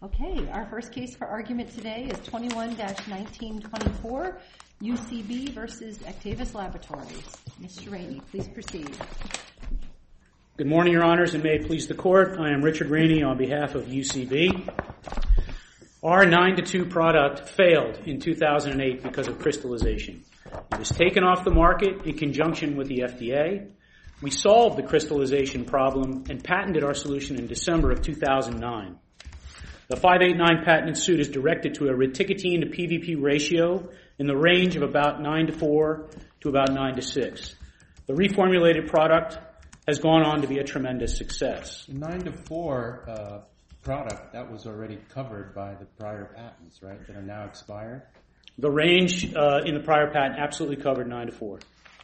Okay, our first case for argument today is 21-1924, UCB versus Actavis Laboratories. Mr. Rainey, please proceed. Good morning, Your Honors, and may it please the Court. I am Richard Rainey on behalf of UCB. Our 9-2 product failed in 2008 because of crystallization. It was taken off the market in conjunction with the FDA. We solved the crystallization problem and patented our solution in December of 2009. The 589 patent in suit is directed to a reticotine to PVP ratio in the range of about 9-4 to about 9-6. The reformulated product has gone on to be a tremendous success. The 9-4 product, that was already covered by the prior patents, right, that are now expired? The range in the prior patent absolutely covered 9-4.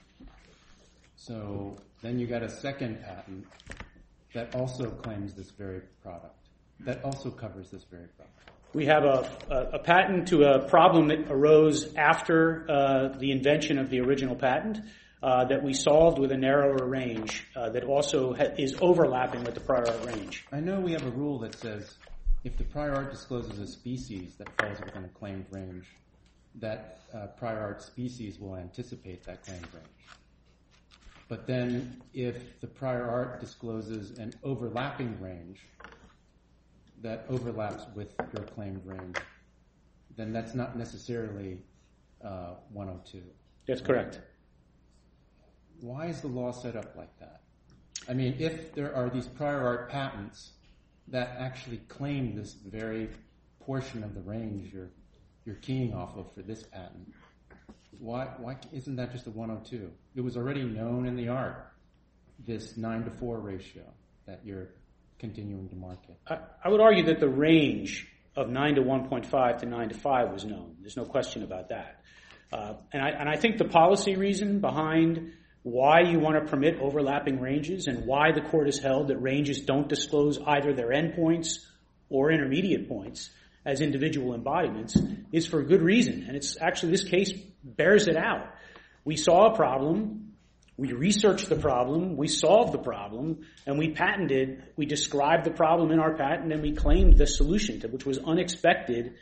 So then you got a second patent that also claims this very product, that also covers this very product. We have a patent to a problem that arose after the invention of the original patent that we solved with a narrower range that also is overlapping with the prior art range. I know we have a rule that says if the prior art discloses a species that falls within a claimed range, that prior art species will anticipate that claimed range. But then if the prior art discloses an overlapping range that overlaps with your claimed range, then that's not necessarily 102. That's correct. Why is the law set up like that? I mean, if there are these prior art patents that actually claim this very portion of the range you're keying off of for this patent, why isn't that just a 102? It was already known in the art, this 9-4 ratio that you're continuing to market. I would argue that the range of 9 to 1.5 to 9 to 5 was known. There's no question about that. And I think the policy reason behind why you want to permit overlapping ranges and why the court has held that ranges don't disclose either their endpoints or intermediate points as individual embodiments is for a good reason. And it's actually, this case bears it out. We saw a problem, we researched the problem, we solved the problem, and we described the problem in our patent, and we claimed the solution, which was unexpected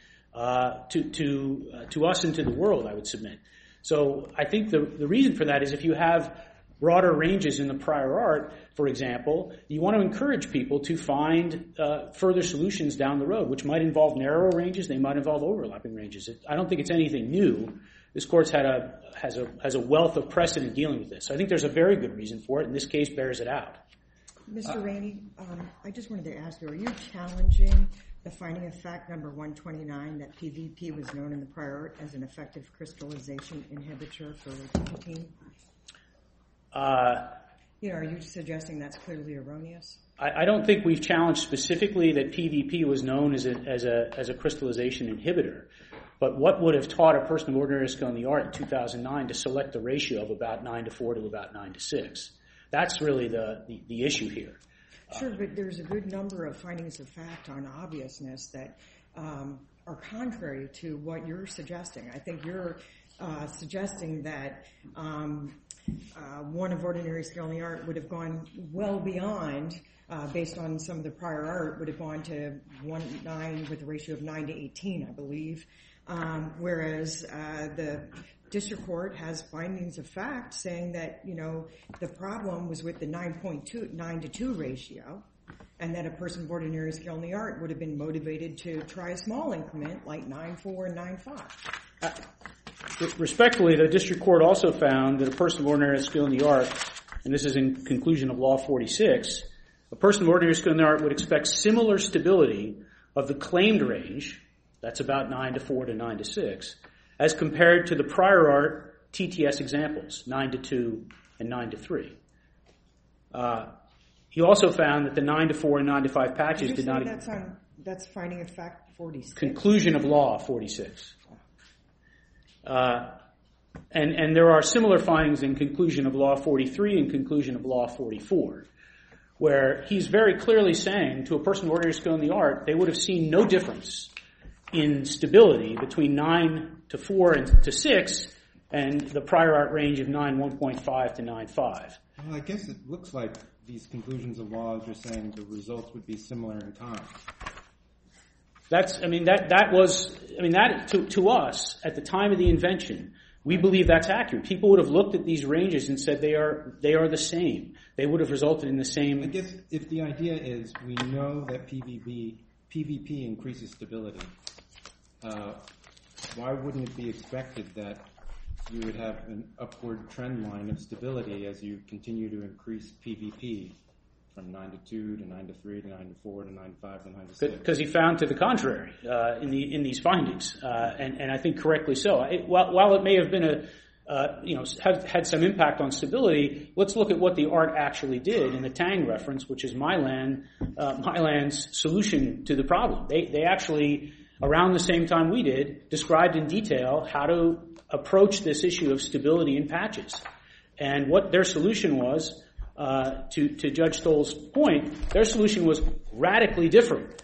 to us and to the world, I would submit. So I think the reason for that is if you have broader ranges in the prior art, for example, you want to encourage people to find further solutions down the road, which might involve narrower ranges, they might involve overlapping ranges. I don't think it's anything new. This court has a wealth of precedent dealing with this. So I think there's a very good reason for it, and this case bears it out. Mr. Rainey, I just wanted to ask you, are you challenging the finding of fact number 129 that PVP was known in the prior art as an effective crystallization inhibitor for nicotine? Are you suggesting that's clearly erroneous? I don't think we've challenged specifically that PVP was known as a crystallization inhibitor. But what would have taught a person of ordinary skill in the art in 2009 to select the ratio of about 9-4 to about 9-6? That's really the issue here. Sure, but there's a good number of findings of fact on obviousness that are contrary to what you're suggesting. I think you're suggesting that one of ordinary skill in the art would have gone well beyond, based on some of the prior art, would have gone to 1-9 with a ratio of 9-18, I believe. Whereas the district court has findings of fact saying that, the problem was with the 9-2 ratio, and that a person of ordinary skill in the art would have been motivated to try a small increment like 9-4 and 9-5. Respectfully, the district court also found that a person of ordinary skill in the art, and this is in conclusion of Law 46, a person of ordinary skill in the art would expect similar stability of the claimed range, that's about 9-4 to 9-6, as compared to the prior art TTS examples, 9-2 and 9-3. He also found that the 9-4 and 9-5 patches did not... That's finding of fact 46? Conclusion of Law 46. And there are similar findings in conclusion of Law 43 and conclusion of Law 44, where he's very clearly saying to a person of ordinary skill in the art, they would have seen no difference in stability between 9-4 and 9-6 and the prior art range of 9-1.5 to 9-5. Well, I guess it looks like these conclusions of laws are saying the results would be similar in time. To us at the time of the invention, we believe that's accurate. People would have looked at these ranges and said they are the same. They would have resulted in the same. I guess if the idea is we know that PVP increases stability, why wouldn't it be expected that you would have an upward trend line of stability as you continue to increase PVP from 9 to 2 to 9 to 3 to 9 to 4 to 9 to 5 to 9 to 6? Because he found to the contrary in these findings, and I think correctly so. While it may have been had some impact on stability, let's look at what the art actually did in the Tang reference, which is Mylan's solution to the problem. They actually, around the same time we did, described in detail how to approach this issue of stability in patches. And what their solution was, to Judge Stoll's point, their solution was radically different.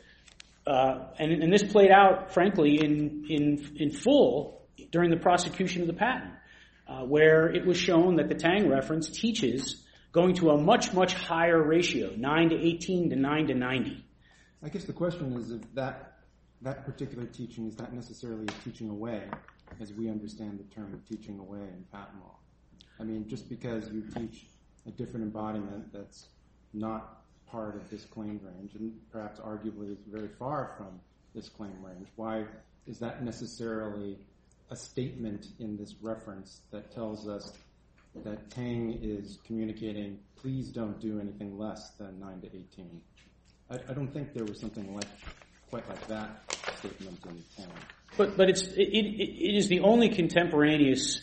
And this played out, frankly, in full during the prosecution of the patent, where it was shown that the Tang reference teaches going to a much, much higher ratio, 9 to 18 to 9 to 90. I guess the question is if that particular teaching is not necessarily a teaching away, as we understand the term of teaching away in patent law. I mean, just because you teach a different embodiment that's not part of this claim range, and perhaps arguably is very far from this claim range, why is that necessarily a statement in this reference that tells us that Tang is communicating, please don't do anything less than 9 to 18? I don't think there was something quite like that statement in Tang. But it is the only contemporaneous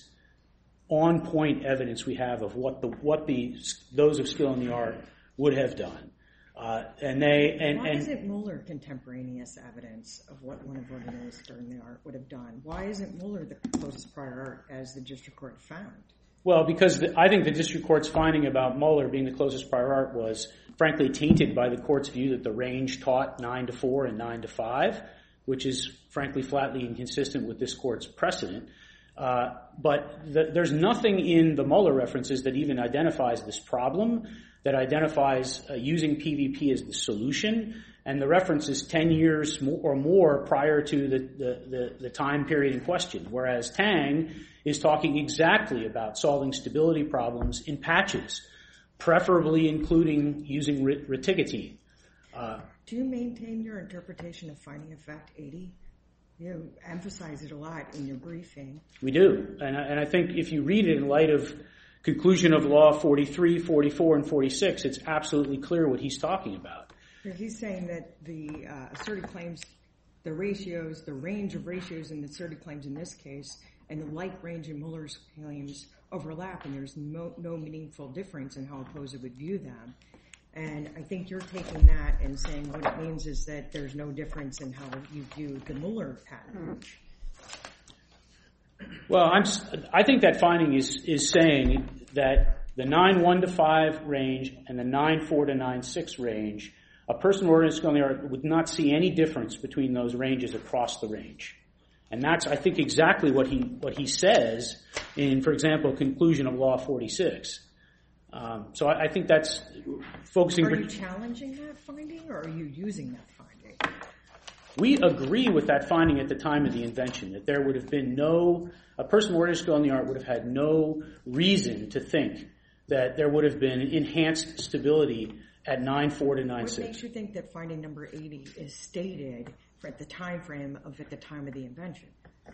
on-point evidence we have of what those of skill in the art would have done. Why isn't Muller contemporaneous evidence of what one of ordinary skill in the art would have done? Why isn't Muller the closest prior art as the district court found? Well, because I think the district court's finding about Muller being the closest prior art was, frankly, tainted by the court's view that the range taught 9 to 4 and 9 to 5, which is, frankly, flatly inconsistent with this court's precedent. But there's nothing in the Muller references that even identifies this problem, that identifies using PVP as the solution, and the reference is 10 years or more prior to the time period in question, whereas Tang is talking exactly about solving stability problems in patches, preferably including using reticotine. Do you maintain your interpretation of finding of fact 80? You emphasize it a lot in your briefing. We do, and I think if you read it in light of conclusion of law 43, 44, and 46, it's absolutely clear what he's talking about. He's saying that the asserted claims, the ratios, the range of ratios in the asserted claims in this case, and the like range in Muller's claims overlap, and there's no meaningful difference in how a POSA would view them. And I think you're taking that and saying what it means is that there's no difference in how you view the Muller patent. Well, I think that finding is saying that the 9.1 to 5 range and the 9.4 to 9.6 range, a person with ordinary skill in the art would not see any difference between those ranges across the range. And that's, I think, exactly what he says in, for example, conclusion of law 46. So I think that's focusing. Are you challenging that finding, or are you using that finding? We agree with that finding at the time of the invention, that there would have been a person with ordinary skill in the art would have had no reason to think that there would have been enhanced stability at 9.4 to 9.6. What makes you think that finding number 80 is stated at the time frame of at the time of the invention?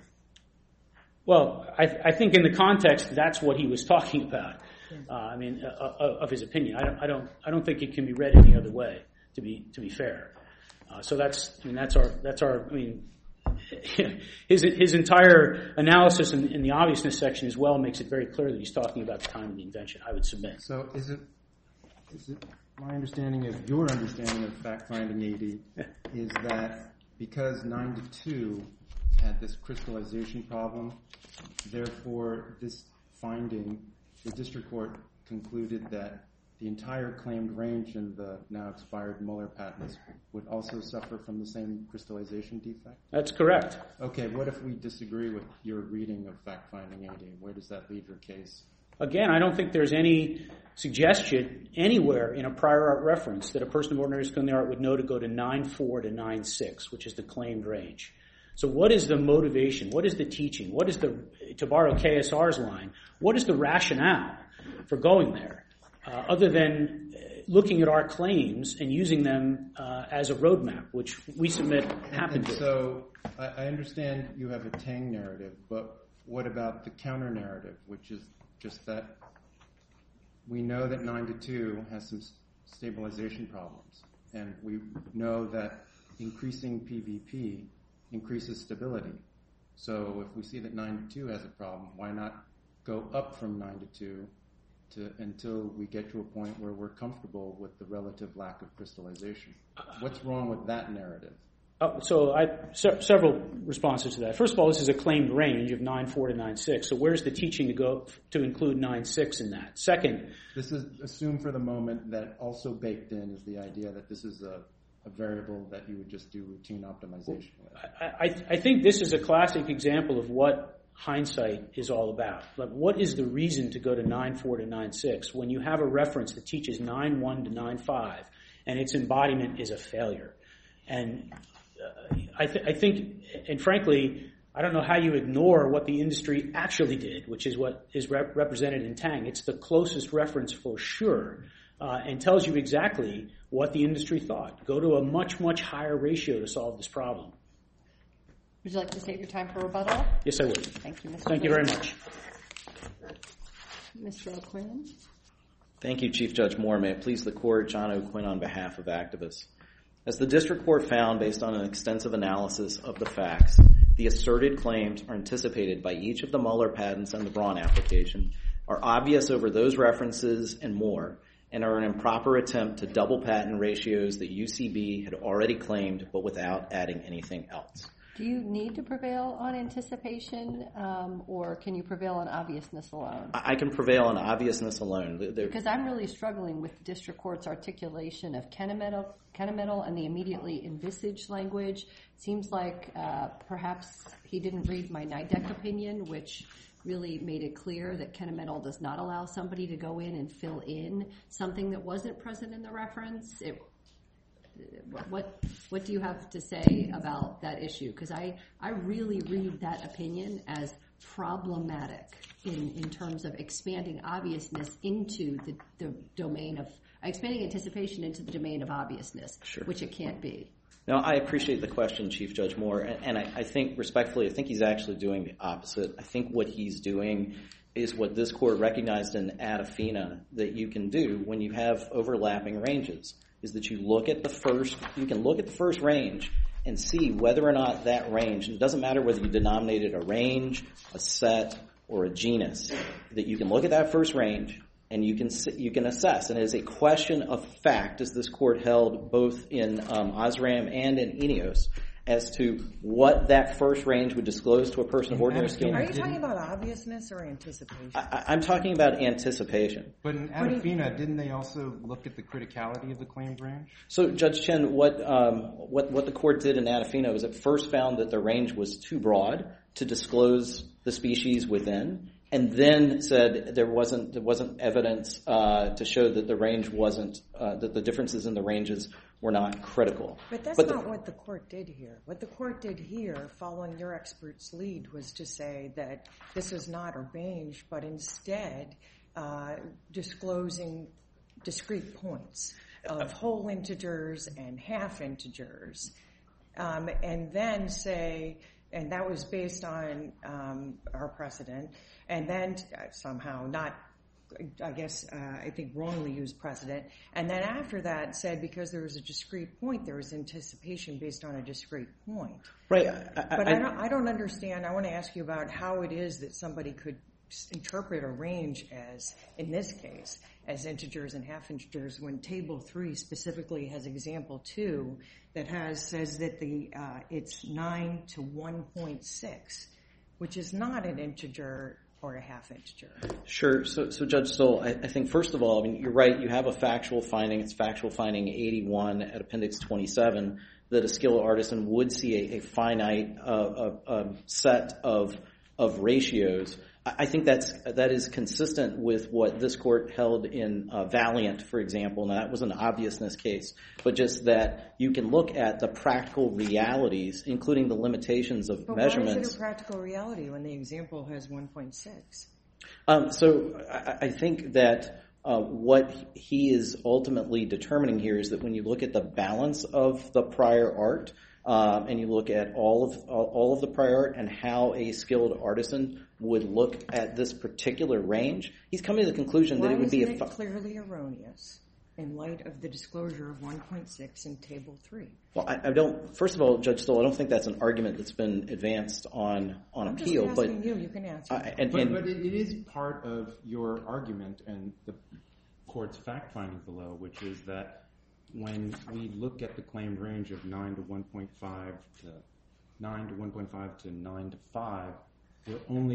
Well, I think in the context, that's what he was talking about. Of his opinion, I don't think it can be read any other way. To be fair, so that's our. His entire analysis in the obviousness section as well makes it very clear that he's talking about the time of the invention. I would submit. So is it my understanding of your understanding of fact finding 80 is that because 9 to 2 had this crystallization problem, therefore this finding, the district court concluded that the entire claimed range in the now expired Muller patents would also suffer from the same crystallization defect? That's correct. Okay, what if we disagree with your reading of fact finding 80? Where does that leave your case again, I don't think there's any suggestion anywhere in a prior art reference that a person of ordinary skill in the art would know to go to 9.4 to 9.6, which is the claimed range. So what is the motivation? What is the teaching? What is to borrow KSR's line, what is the rationale for going there, other than looking at our claims and using them as a roadmap, which we submit happened to. So I understand you have a Tang narrative, but what about the counter narrative, which is just that we know that 9 to 2 has some stabilization problems, and we know that increasing PVP increases stability. So if we see that 9 to 2 has a problem, why not go up from 9 to 2 until we get to a point where we're comfortable with the relative lack of crystallization? What's wrong with that narrative? So several responses to that. First of all, this is a claimed range of 9.4 to 9.6. So where's the teaching to go to include 9.6 in that? Second, this is assume for the moment that also baked in is the idea that this is a variable that you would just do routine optimization with. I think this is a classic example of what hindsight is all about. Like, what is the reason to go to 9.4 to 9.6 when you have a reference that teaches 9.1 to 9.5 and its embodiment is a failure? And I think, and frankly, I don't know how you ignore what the industry actually did, which is what is represented in Tang. It's the closest reference for sure, and tells you exactly what the industry thought. Go to a much, much higher ratio to solve this problem. Would you like to save your time for rebuttal? Yes, I would. Thank you, Mr. Thank you very much. Mr. O'Quinn? Thank you, Chief Judge Moore. May it please the Court, John O'Quinn on behalf of activists. As the District Court found based on an extensive analysis of the facts, the asserted claims are anticipated by each of the Muller patents and the Braun application, are obvious over those references and more, and are an improper attempt to double patent ratios that UCB had already claimed but without adding anything else. Do you need to prevail on anticipation, or can you prevail on obviousness alone? I can prevail on obviousness alone. Because I'm really struggling with the District Court's articulation of Kennemetal and the immediately envisaged language. It seems like perhaps he didn't read my NIDEC opinion, which really made it clear that Kennemetal does not allow somebody to go in and fill in something that wasn't present in the reference. What do you have to say about that issue? Because I really read that opinion as problematic in terms of expanding obviousness into the domain of expanding anticipation into the domain of obviousness, Sure. Which it can't be. No, I appreciate the question, Chief Judge Moore, and I think, respectfully, I think he's actually doing the opposite. I think what he's doing is what this Court recognized in Adafina that you can do when you have overlapping ranges, is that you can look at the first range and see whether or not that range, and it doesn't matter whether you denominated a range, a set, or a genus, that you can look at that first range and you can assess. And it is a question of fact, as this Court held both in Osram and in Ineos, as to what that first range would disclose to a person of ordinary skill. Are you talking about obviousness or anticipation? I'm talking about anticipation. But in Adafina, didn't they also look at the criticality of the claimed range? So, Judge Chen, what the Court did in Adafina was it first found that the range was too broad to disclose the species within, and then said there wasn't evidence to show that the range wasn't that the differences in the ranges were not critical. But that's not what the Court did here. What the Court did here, following your expert's lead, was to say that this is not a range, but instead disclosing discrete points of whole integers and half integers, and then say, and that was based on our precedent, and then somehow not, I guess, I think wrongly used precedent, and then after that said because there was a discrete point, there was anticipation based on a discrete point. Right. But I don't understand. I want to ask you about how it is that somebody could interpret a range as, in this case, as integers and half integers when Table 3 specifically has example 2 that says that it's 9 to 1.6, which is not an integer or a half integer. Sure. So Judge Stoll, I think, first of all, I mean, you're right. You have a factual finding. It's factual finding 81 at Appendix 27 that a skilled artisan would see a finite set of ratios. I think that is consistent with what this court held in Valiant, for example. Now, that was an obviousness case, but just that you can look at the practical realities, including the limitations of measurements. Why is it a practical reality when the example has 1.6? So I think that what he is ultimately determining here is that when you look at the balance of the prior art, and you look at all of the prior art and how a skilled artisan would look at this particular range, he's coming to the conclusion that it would be clearly erroneous in light of the disclosure of 1.6 in Table 3. Well, I don't. First of all, Judge Stoll, I don't think that's an argument that's been advanced on appeal. I'm just asking you. You can answer. But it is part of your argument and the court's fact finding below, which is that when we look at the claimed range of 9 to 1.5 to 9 to 1.5 to 9 to 5, we're only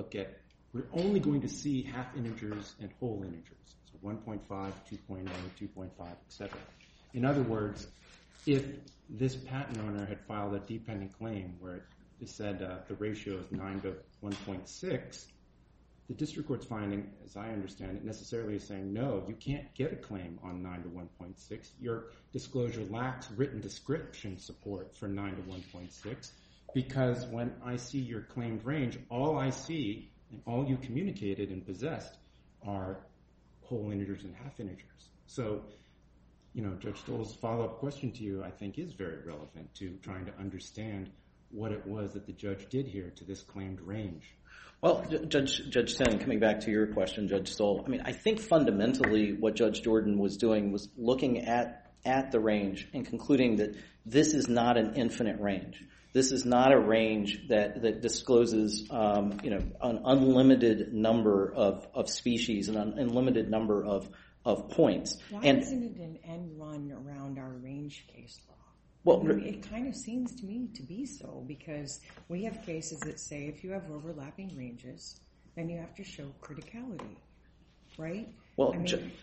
going to see half integers and whole integers. So 1.5, 2.0, 2.5, etc. In other words, if this patent owner had filed a dependent claim where it said the ratio is 9 to 1.6, the district court's finding, as I understand it, necessarily is saying, no, you can't get a claim on 9 to 1.6. Your disclosure lacks written description support for 9 to 1.6 because when I see your claimed range, all I see and all you communicated and possessed are whole integers and half integers. So, Judge Stoll's follow-up question to you, I think, is very relevant to trying to understand what it was that the judge did here to this claimed range. Well, Judge Sen, coming back to your question, Judge Stoll, I think fundamentally what Judge Jordan was doing was looking at the range and concluding that this is not an infinite range. This is not a range that discloses an unlimited number of species, an unlimited number of points. Why isn't it an end run around our range case law? Well, it kind of seems to me to be so because we have cases that say if you have overlapping ranges, then you have to show criticality, right? Well, I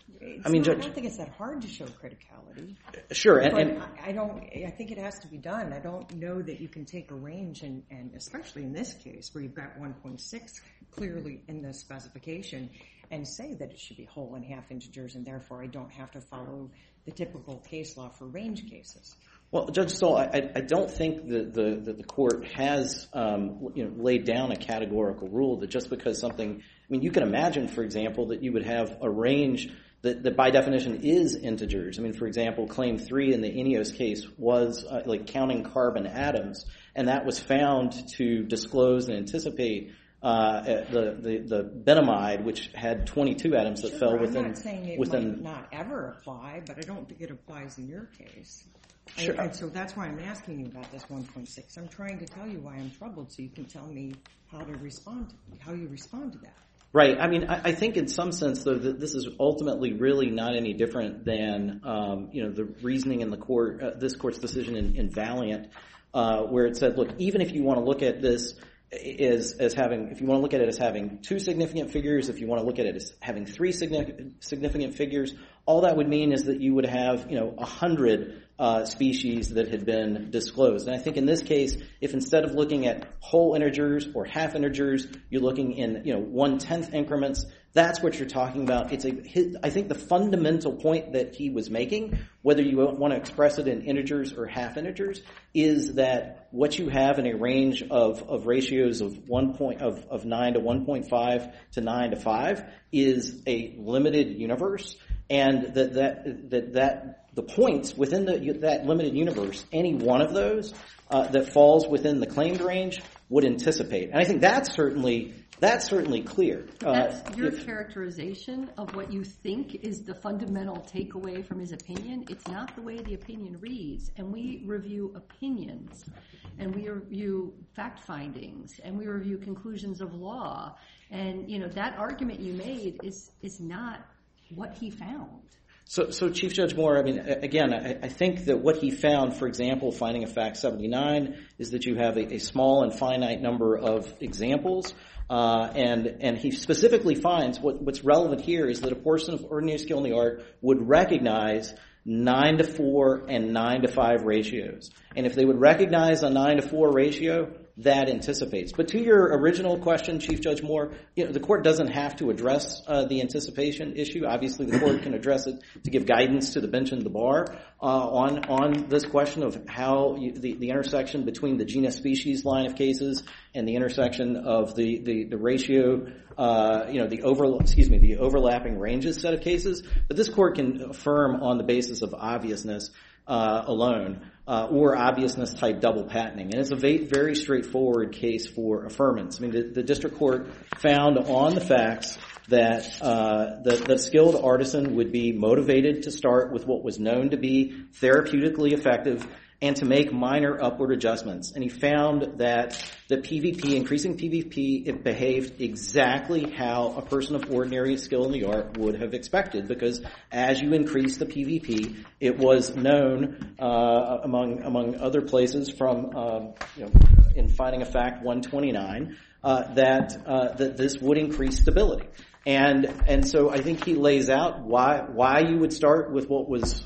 don't think it's that hard to show criticality. Sure, I think it has to be done. I don't know that you can take a range and especially in this case where you've got 1.6 clearly in the specification and say that it should be whole and half integers and therefore I don't have to follow the typical case law for range cases. Well, Judge Stoll, I don't think that the court has laid down a categorical rule that just because something, you can imagine, for example, that you would have a range that by definition is integers. For example, Claim 3 in the Ineos case was counting carbon atoms, and that was found to disclose and anticipate the benamide, which had 22 atoms that fell within. I'm not saying it might not ever apply, but I don't think it applies in your case. Sure. And so that's why I'm asking you about this 1.6. I'm trying to tell you why I'm troubled so you can tell me how you respond to that. Right. I think in some sense, though, that this is ultimately really not any different than the reasoning in the court, this court's decision in Valiant, where it said, look, even if you want to look at this as having, if you want to look at it as having 2 significant figures, if you want to look at it as having 3 significant figures, all that would mean is that you would have 100 species that had been disclosed. And I think in this case, if instead of looking at whole integers or half integers, you're looking in 1/10 increments, that's what you're talking about. I think the fundamental point that he was making, whether you want to express it in integers or half integers, is that what you have in a range of ratios of 9 to 1.5 to 9 to 5 is a limited universe, and that the points within that limited universe, any one of those that falls within the claimed range would anticipate. And I think that's certainly clear. That's your characterization of what you think is the fundamental takeaway from his opinion. It's not the way the opinion reads. And we review opinions, and we review fact findings, and we review conclusions of law. And that argument you made is not what he found. So Chief Judge Moore, again, I think that what he found, for example, finding of fact 79, is that you have a small and finite number of examples, and he specifically finds what's relevant here is that a person of ordinary skill in the art would recognize 9 to 4 and 9 to 5 ratios. And if they would recognize a 9 to 4 ratio, that anticipates. But to your original question, Chief Judge Moore, the court doesn't have to address the anticipation issue. Obviously, the court can address it to give guidance to the bench and the bar on this question of how the intersection between the genus-species line of cases and the intersection of the ratio, the overlapping ranges set of cases. But this court can affirm on the basis of obviousness alone, or obviousness type double patenting. And it's a very straightforward case for affirmance. I mean, the district court found on the facts that the skilled artisan would be motivated to start with what was known to be therapeutically effective and to make minor upward adjustments. And he found that the PVP, increasing PVP, it behaved exactly how a person of ordinary skill in the art would have expected, because as you increase the PVP, it was known among other places from in Finding of Fact 129 that this would increase stability. And so I think he lays out why you would start with what was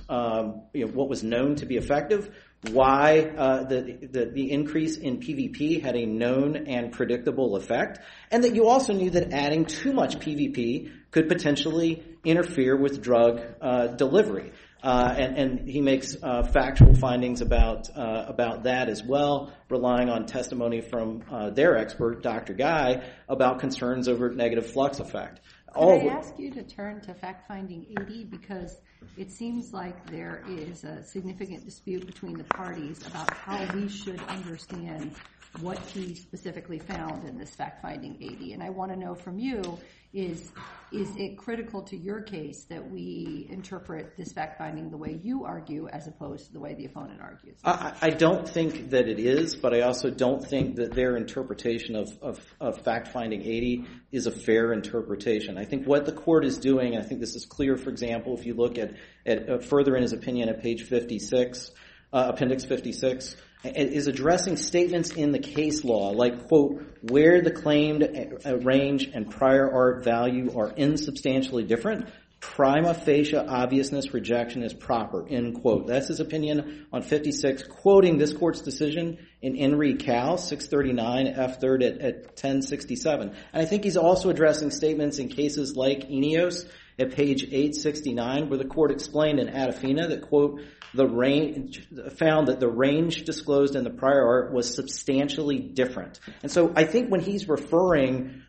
known to be effective, why the increase in PVP had a known and predictable effect, and that you also knew that adding too much PVP could potentially interfere with drug delivery. And he makes factual findings about that as well, relying on testimony from their expert, Dr. Guy, about concerns over negative flux effect. Could I ask you to turn to fact-finding 80, because it seems like there is a significant dispute between the parties about how we should understand what he specifically found in this fact-finding 80. And I want to know from you, is it critical to your case that we interpret this fact-finding the way you argue as opposed to the way the opponent argues? I don't think that it is, but I also don't think that their interpretation of fact-finding 80 is a fair interpretation. I think what the court is doing, I think this is clear, for example, if you look at further in his opinion at page 56, appendix 56, is addressing statements in the case law, like, quote, where the claimed range and prior art value are insubstantially different, prima facie obviousness rejection is proper, end quote. That's his opinion on 56, quoting this court's decision in Enri Cal, 639 F3rd at 1067. And I think he's also addressing statements in cases like Ineos at page 869, where the court explained in Adafina that, quote, the range found that the range disclosed in the prior art was substantially different. And so I think when he's referring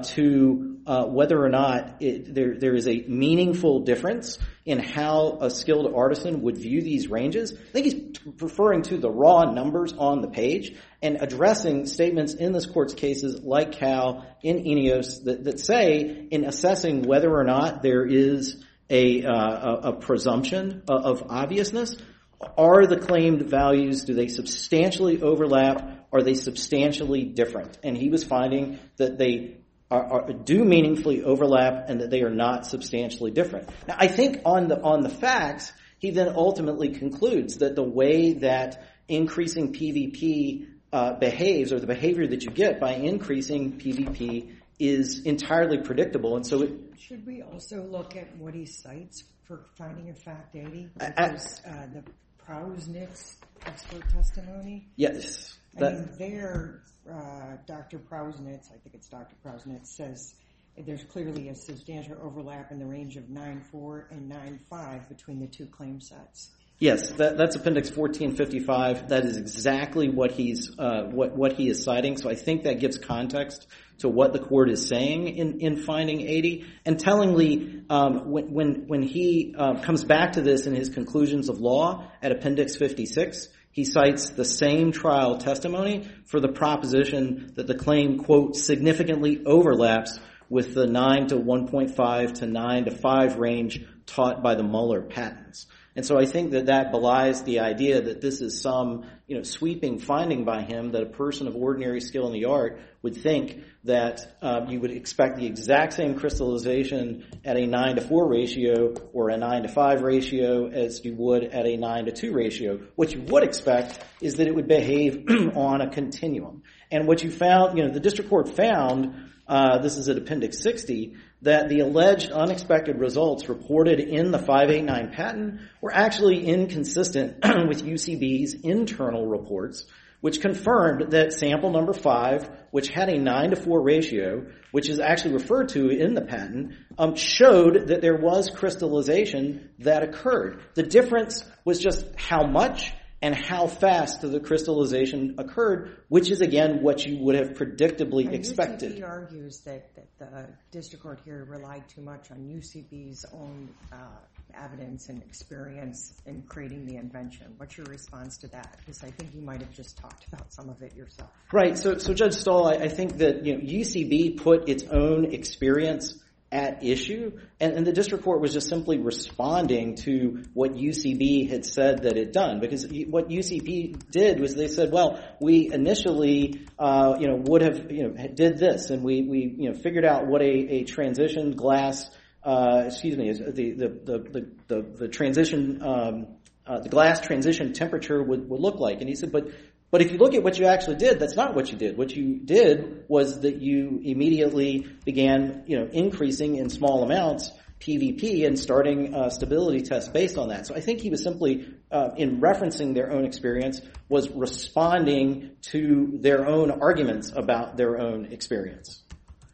to whether or not there is a meaningful difference in how a skilled artisan would view these ranges, I think he's referring to the raw numbers on the page and addressing statements in this court's cases like Cal, in Ineos, that say in assessing whether or not there is a presumption of obviousness, are the claimed values, do they substantially overlap, are they substantially different? And he was finding that they do meaningfully overlap and that they are not substantially different. Now, I think on the facts, he then ultimately concludes that the way that increasing PVP behaves, or the behavior that you get by increasing PVP, is entirely predictable. And so should we also look at what he cites for finding of fact 80? Because the Prausnick's expert testimony? Yes. I mean, there, Dr. Prausnitz, I think it's Dr. Prausnitz, says there's clearly a substantial overlap in the range of 9.4 and 9.5 between the two claim sets. Yes, that's Appendix 1455. That is exactly what he's what he is citing. So I think that gives context to what the court is saying in finding 80. And tellingly, when he comes back to this in his conclusions of law at Appendix 56, he cites the same trial testimony for the proposition that the claim, quote, significantly overlaps with the 9 to 1.5 to 9 to 5 range taught by the Muller patents. And so I think that belies the idea that this is some, sweeping finding by him that a person of ordinary skill in the art would think that you would expect the exact same crystallization at a 9 to 4 ratio or a 9 to 5 ratio as you would at a 9 to 2 ratio. What you would expect is that it would behave on a continuum. And what you found, the district court found, this is at Appendix 60, that the alleged unexpected results reported in the 589 patent were actually inconsistent with UCB's internal reports, which confirmed that sample number 5, which had a 9-to-4 ratio, which is actually referred to in the patent, showed that there was crystallization that occurred. The difference was just how much and how fast the crystallization occurred, which is, again, what you would have predictably expected. UCB argues that the district court here relied too much on UCB's own evidence and experience in creating the invention. What's your response to that? Because I think you might have just talked about some of it yourself. Right. So Judge Stahl, I think that UCB put its own experience at issue, and the district court was just simply responding to what UCB had said that it done. Because what UCB did was they said, well, we initially, would have, did this, and we figured out what a transition glass, the transition, the glass transition temperature would look like. And he said, but if you look at what you actually did, that's not what you did. What you did was that you immediately began, increasing in small amounts PVP and starting stability tests based on that. So I think he was simply, in referencing their own experience, was responding to their own arguments about their own experience.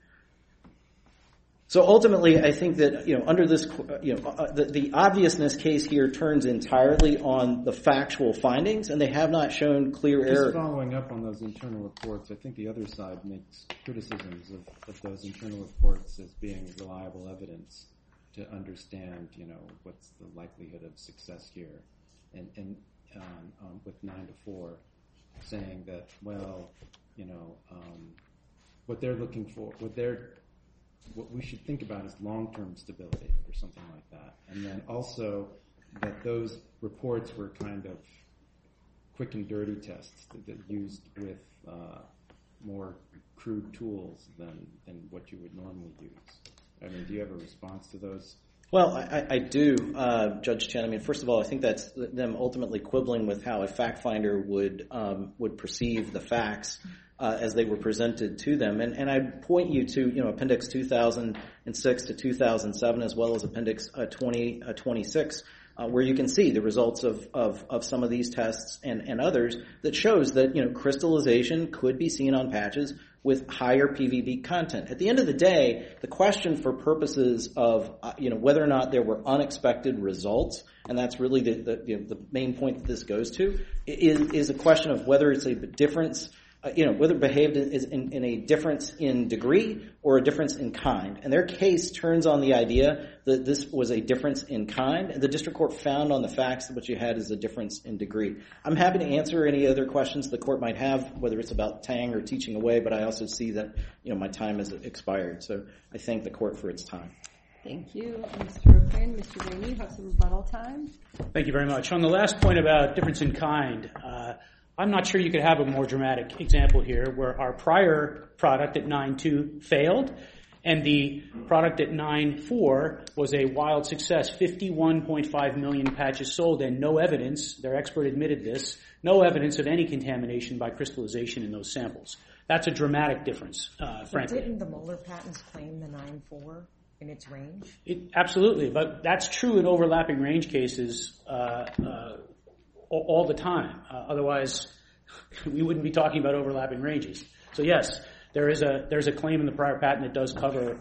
So ultimately, I think that under this, the obviousness case here turns entirely on the factual findings, and they have not shown clear error. Just following up on those internal reports, I think the other side makes criticisms of those internal reports as being reliable evidence to understand, what's the likelihood of success here, and with 9-to-4, saying that, well, what they're looking for, what we should think about is long-term stability or something like that. And then also that those reports were kind of quick and dirty tests that used with more crude tools than what you would normally use. I mean, do you have a response to those? Well, I do, Judge Chen. I mean, first of all, I think that's them ultimately quibbling with how a fact finder would perceive the facts as they were presented to them. And I point you to, Appendix 2006 to 2007, as well as Appendix 2026, where you can see the results of some of these tests and others that shows that, crystallization could be seen on patches with higher PVB content. At the end of the day, the question for purposes of, whether or not there were unexpected results, and that's really the main point that this goes to, is a question of whether it's a difference, whether it behaved in a difference in degree or a difference in kind. And their case turns on the idea that this was a difference in kind. And the district court found on the facts that what you had is a difference in degree. I'm happy to answer any other questions the court might have, whether it's about Tang or teaching away, but I also see that, my time has expired. So I thank the court for its time. Thank you, Mr. O'Quinn. Mr. Rainey, you have some rebuttal time. Thank you very much. On the last point about difference in kind, I'm not sure you could have a more dramatic example here where our prior product at 9.2 failed and the product at 9.4 was a wild success, 51.5 million patches sold and no evidence, their expert admitted this, no evidence of any contamination by crystallization in those samples. That's a dramatic difference, frankly. Didn't the Moeller patents claim the 9.4 in its range? Absolutely, but that's true in overlapping range cases all the time. Otherwise, we wouldn't be talking about overlapping ranges. So yes, there's a claim in the prior patent that does cover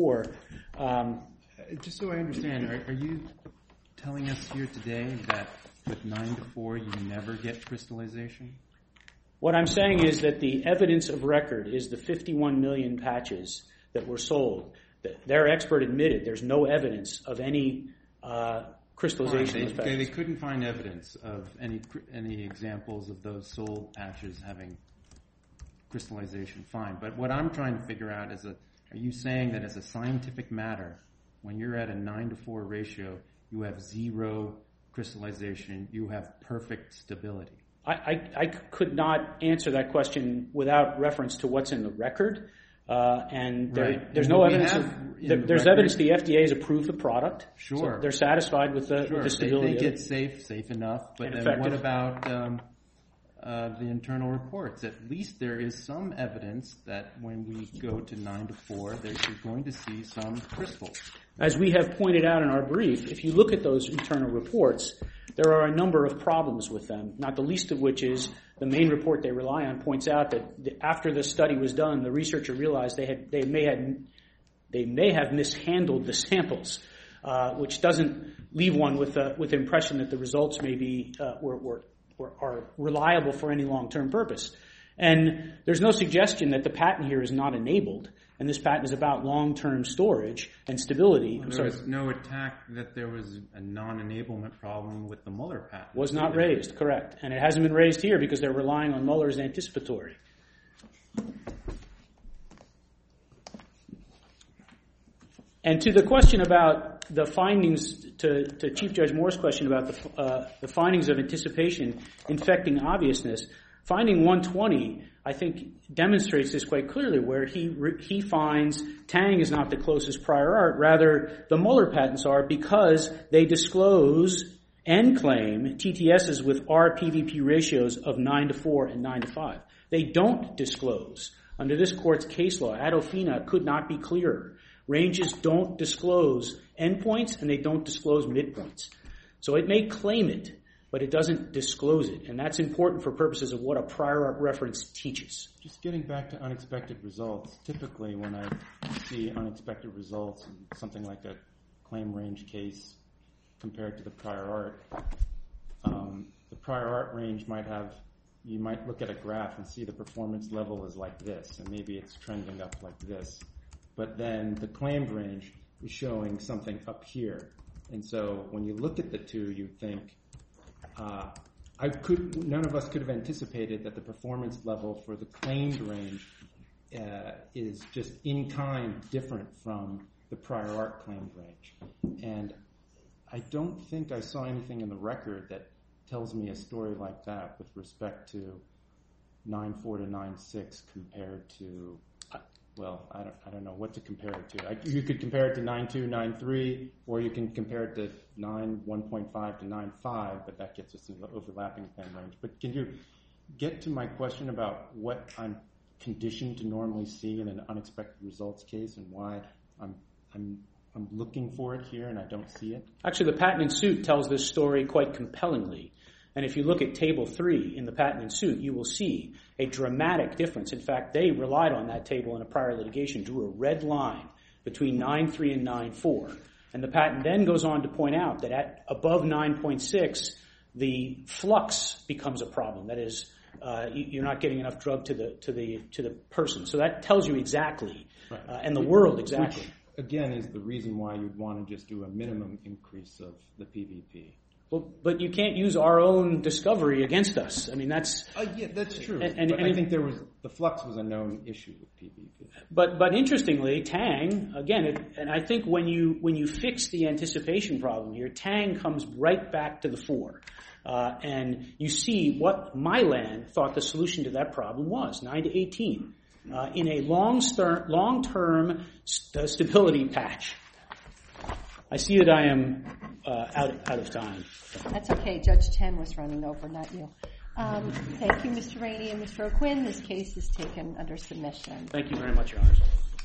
9.4. Just so I understand, are you telling us here today that with 9-to-4 you never get crystallization? What I'm saying is that the evidence of record is the 51 million patches that were sold. Their expert admitted there's no evidence of any crystallization effects. They couldn't find evidence of any examples of those sold patches having crystallization. Fine. But what I'm trying to figure out is, are you saying that as a scientific matter, when you're at a 9-to-4 ratio, you have zero crystallization, you have perfect stability? I could not answer that question without reference to what's in the record. And there's no evidence. There's evidence the FDA has approved the product. Sure. So they're satisfied with the stability. They think it's safe enough. But then what about the internal reports. At least there is some evidence that when we go to 9 to 4, that you're going to see some crystals. As we have pointed out in our brief, if you look at those internal reports, there are a number of problems with them, not the least of which is the main report they rely on points out that after the study was done, the researcher realized they may have mishandled the samples, which doesn't leave one with the impression that the results may be are reliable for any long-term purpose. And there's no suggestion that the patent here is not enabled, and this patent is about long-term storage and stability. There was no attack that there was a non-enablement problem with the Muller patent. Was not raised, correct. And it hasn't been raised here because they're relying on Muller's anticipatory. And to the question about the findings, to Chief Judge Moore's question about the findings of anticipation infecting obviousness, finding 120, I think, demonstrates this quite clearly, where he finds Tang is not the closest prior art. Rather, the Muller patents are because they disclose and claim TTSs with R-PVP ratios of 9 to 4 and 9 to 5. They don't disclose. Under this court's case law, Adofina could not be clearer. Ranges don't disclose endpoints, and they don't disclose midpoints. So it may claim it, but it doesn't disclose it. And that's important for purposes of what a prior art reference teaches. Just getting back to unexpected results, typically when I see unexpected results in something like a claim range case compared to the prior art, the prior art range you might look at a graph and see the performance level is like this, and maybe it's trending up like this. But then the claimed range is showing something up here. And so when you look at the two, you think, none of us could have anticipated that the performance level for the claimed range is just in kind different from the prior art claimed range. And I don't think I saw anything in the record that tells me a story like that with respect to 9.4 to 9.6 compared to, well, I don't know what to compare it to. You could compare it to 9.2, 9.3, or you can compare it to 1.5 to 9.5, but that gets us into the overlapping claim range. But can you get to my question about what I'm conditioned to normally see in an unexpected results case and why I'm looking for it here and I don't see it? Actually, the patent in suit tells this story quite compellingly. And if you look at Table 3 in the patent in suit, you will see a dramatic difference. In fact, they relied on that table in a prior litigation, drew a red line between 9.3 and 9.4. And the patent then goes on to point out that at above 9.6, the flux becomes a problem. That is, you're not getting enough drug to the person. So that tells you exactly, and the world exactly. Which, again, is the reason why you'd want to just do a minimum increase of the PVP. Well, but you can't use our own discovery against us. I mean, that's... yeah, that's true. And I think the flux was a known issue with PVP. But interestingly, Tang, again, and I think when you fix the anticipation problem here, Tang comes right back to the fore. And you see what Mylan thought the solution to that problem was, 9 to 18, in a long-term stability patch. I see that I am out of time. That's okay. Judge Chen was running over, not you. Thank you, Mr. Rainey and Mr. O'Quinn. This case is taken under submission. Thank you very much, Your Honor.